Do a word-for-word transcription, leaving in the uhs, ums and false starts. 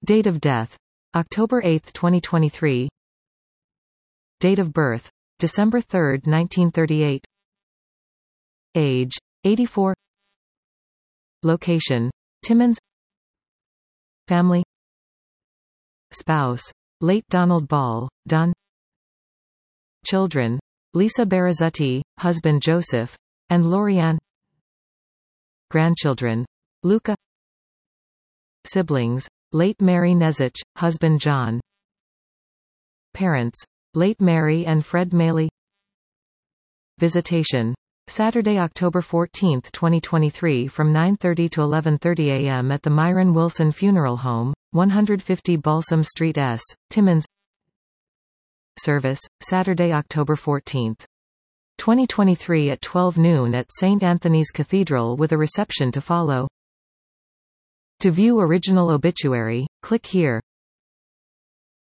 Date of death: October eighth, twenty twenty-three. Date of birth: December third, nineteen thirty-eight. Age: eighty-four. Location: Timmins. Family. Spouse: late Donald Ball, Don. Children: Lisa Berezutti, husband Joseph, and Lorianne. Grandchildren: Luca. Siblings: late Mary Nezich, husband John. Parents: late Mary and Fred Maley. Visitation: Saturday, October fourteenth, twenty twenty-three from nine thirty to eleven thirty a m at the Myron Wilson Funeral Home, one fifty Balsam Street S, Timmins. Service: Saturday, October fourteenth, twenty twenty-three at twelve noon at Saint Anthony's Cathedral with a reception to follow. To view original obituary, click here.